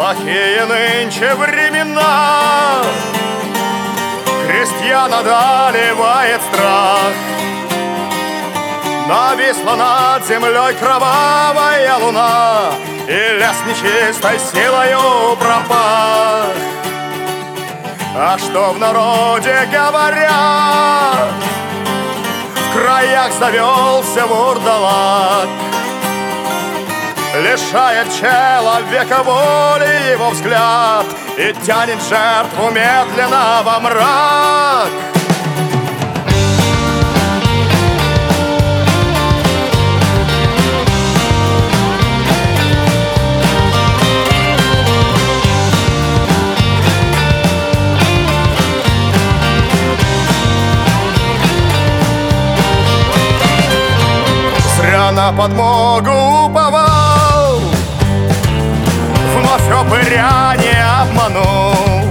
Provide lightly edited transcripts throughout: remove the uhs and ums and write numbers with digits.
Плохие нынче времена, крестьян одолевает страх. Нависла над землей кровавая луна, и лес нечистой силою пропах. А что в народе говорят, в краях завелся вурдалак. Лишает человека воли его взгляд и тянет жертву медленно во мрак. Зря на подмогу уповал, вновь упыря не обманул.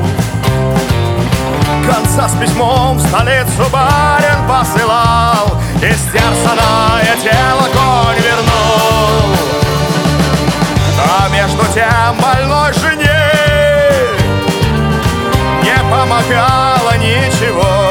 Конца с письмом в столицу барин посылал, истерзанное тело конь вернул. А между тем больной жене не помогало ничего.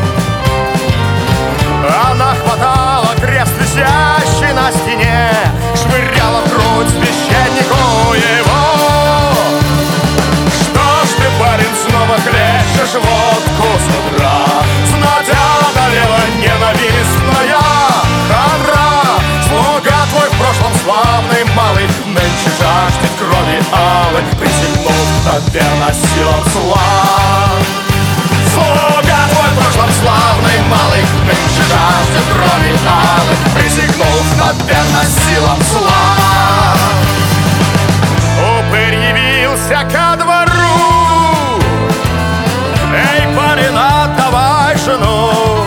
Она хватала крест, висящий на стене, швыряла в грудь священнику его. Что ж ты, парень, снова хлещешь водку с утра? Знать одолела ненавистная хандра. Слуга твой в прошлом славный малый нынче жаждет крови алой, присягнув на верность силам зла. Слуга твой в прошлом славный малый нынче жаждет крови алой, присягнув на верность силам зла. Упырь явился ко двору: эй, парень, отдавай жену.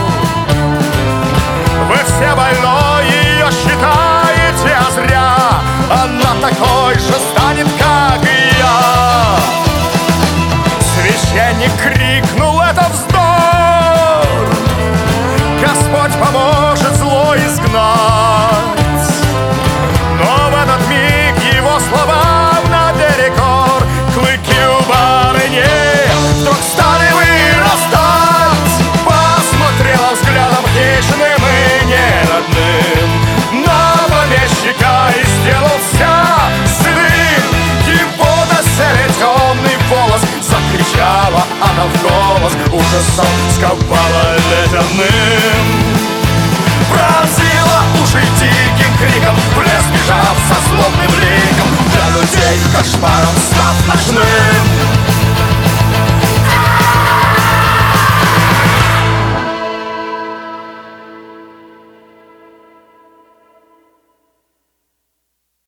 Вы все больной ее считаете, а зря. Она такой же станет, как и я. Священник крикнул: это вздор! Господь поможет зло изгнать. Но в этот миг его словам наперекор клыки у барыни вдруг стали вырастать. Посмотрела взглядом хищным и неродным на помещика и сделался сырым. Его доселе темный волос, закричала она в голос, ужасом сковала ледяным. Пронзила уши диким криком, в лес бежав со злобным ликом. Для людей кошмаром